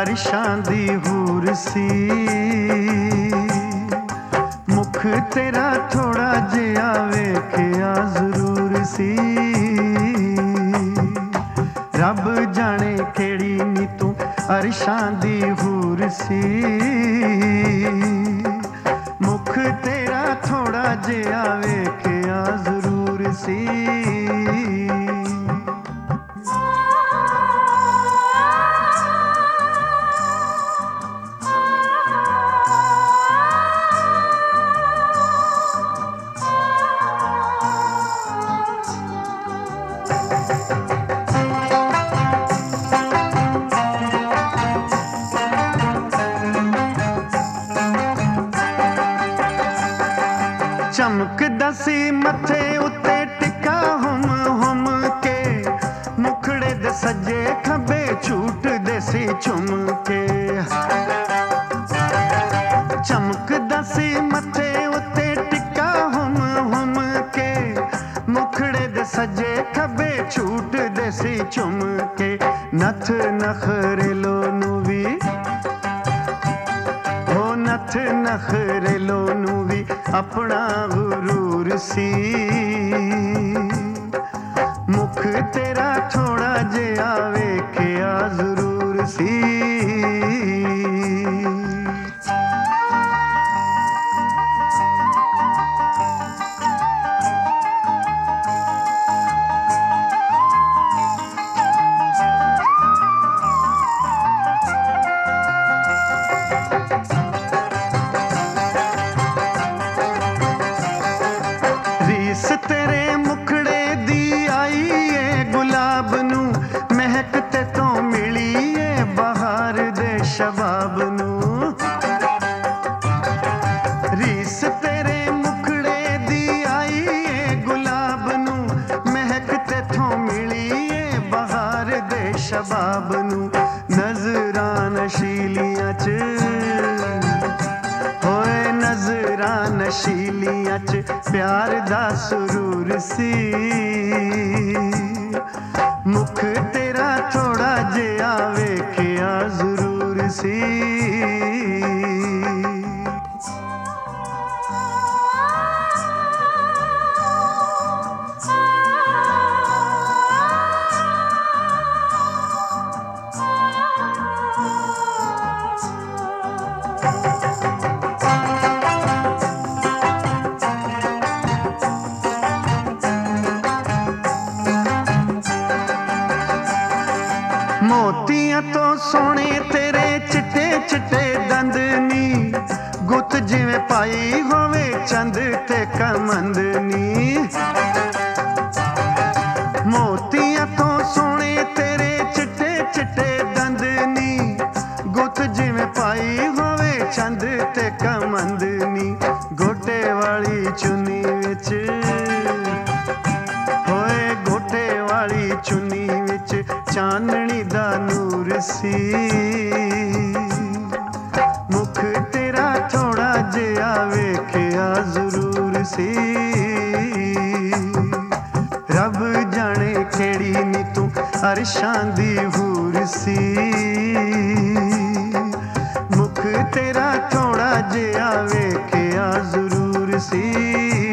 अरशां दी हूर सी। मुख तेरा थोड़ा जिहा वेखिया जरूर सी। रब जाने केड़ी नी तू अरशां दी हूर सी। मुख तेरा थोड़ा जिहा वेखिया जरूर सी। चमकदा सी मथे उत्ते टिक्का हुम हुम के। मुखड़े दे सज्जे खब्बे झूटदे सी झुम के। चमकदा सी मथे उत्ते टिक्का हुम हुम के। मुखड़े दे सज्जे खब्बे झूटदे सी झुम के। नथ नखरेलो नू वी हो नथ नखरेलो नू वी अपना गुरूर सी। मुख तेरा थोड़ा जिहा वेखिया जरूर सी। तेरे मुखड़े दी आई है गुलाब नू। महक ते तो मिली है बहार दे शबाब नू। रीस तेरे मुखड़े दी आई है गुलाब नू। महक ते तो मिली है बहार दे शबाब नू। नजरां नशीलियां च होए नजरां नशीलियां च प्यार दा सुरूर सी। मुख तेरा थोड़ा जिहा वेखिया जरूर सी। मोतियां तो सोने तेरे चिट्टे चिट्टे दंद नी। गुत जिवें पाई होवे चंद ते कमंद नी। मोतियां तो सोने तेरे चिट्टे चिट्टे दंद नी। गुत जिवें पाई होवे चंद ते कमंद नी। गोटे वाली चुन्नी विच होए गोटे वाली चुन्नी विच चांदनी दा नूर सी। मुख तेरा थोड़ा जिहा वेखिया जरूर सी। रब जाने केड़ी नी तू अरशां दी हूर सी। मुख तेरा थोड़ा जिहा वेखिया जरूर सी।